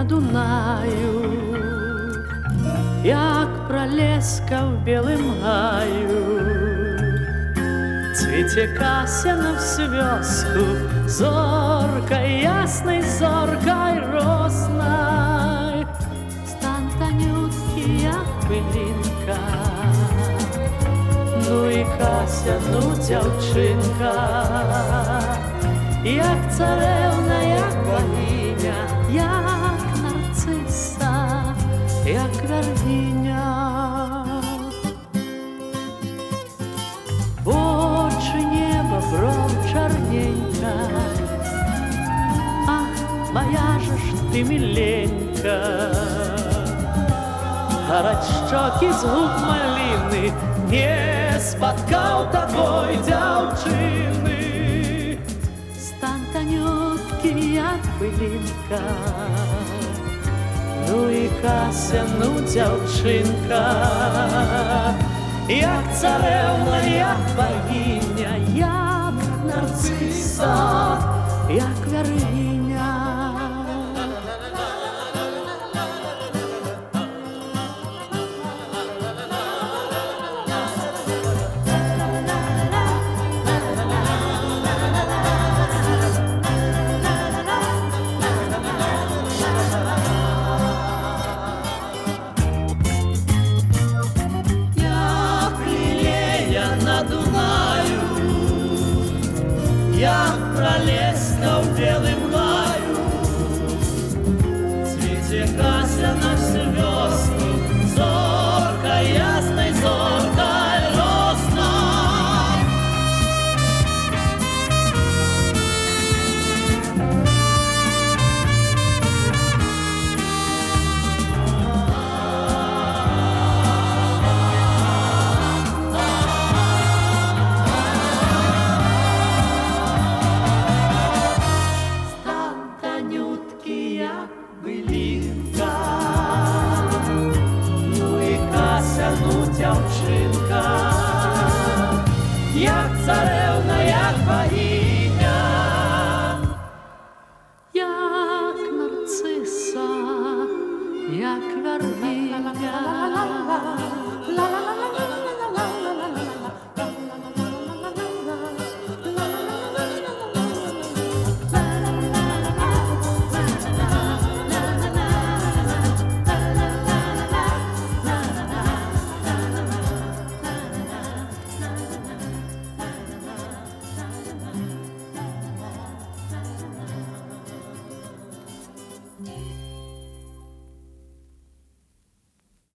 Дунаю, як пролеска в белым гаю. Цвіце кася на всю вёску, зоркой ясной, зоркой роснай. Стан танюткі, як пылінка, ну і Кася, ну дзяўчынка, як царэўна, як багіня, як нарцыса, як вяргіня. Вочы неба, бром чарненька, ах, моя же ж ты миленька. Гараць шчокі з губ маліны, не спаткаў такой дзяўчыны. Стан танюткі, як пылінка, ну і Кася, ну дзяўчынка, як царэўна, як багіня, як нарцыса, як вяргіня. На Дунаю, як пролеска в белым гаю.